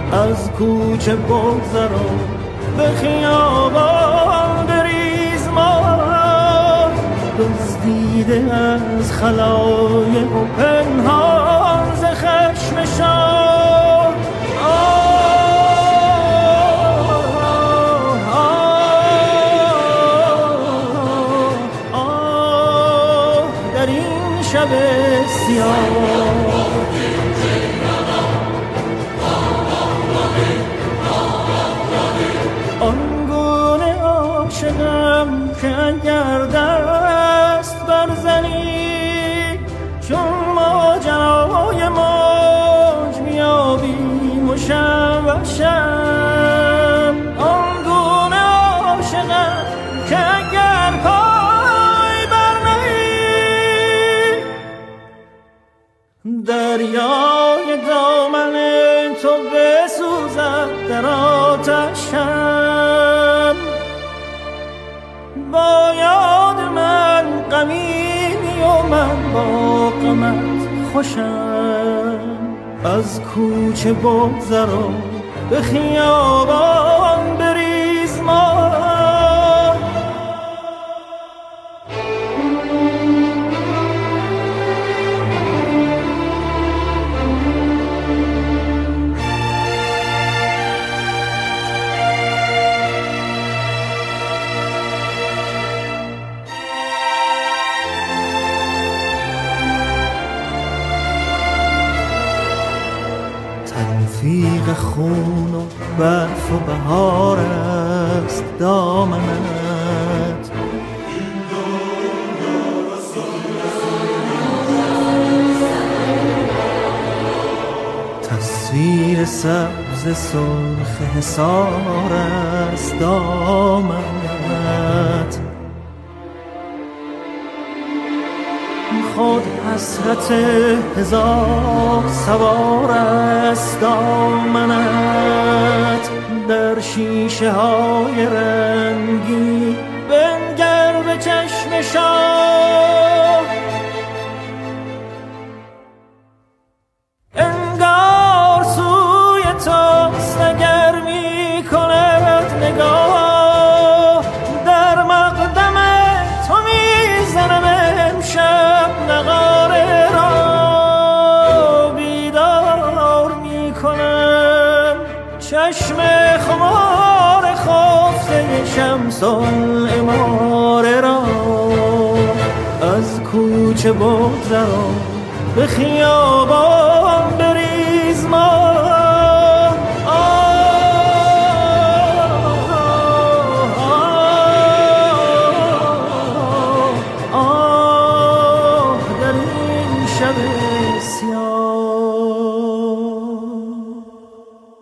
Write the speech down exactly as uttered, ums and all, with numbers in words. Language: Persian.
از کوچه بگذر و به خیابان بریز مار، دزدیده از خلایق و پنهان ز خشم شاه. آه در این شب سیاه آنگونه عاشقم که اگر دست برزنی چون ماجرای موج میابیم و شب شب. آنگونه عاشقم که اگر پای برنهی دریای دامن تو بسوزد در آتشم. با یاد من غمیمی و من با غمت خوشم. از کوچه بگذر و به خیابان بریز مار. تلفیق خون و برف و بهار است دامنت. تصویر سبز سرخ حصار است دامنت. خود حسرت هزار سوار است دامنت. در شیشه های رنگی بنگر به چشم شاه. انگار سوی توست اگر می کند نگاه. در مقدم تو می زنم امشب نغاره را. بیدار می کنم چشم خمار خفته شمس العماره را. از کوچه بگذر و به خیابان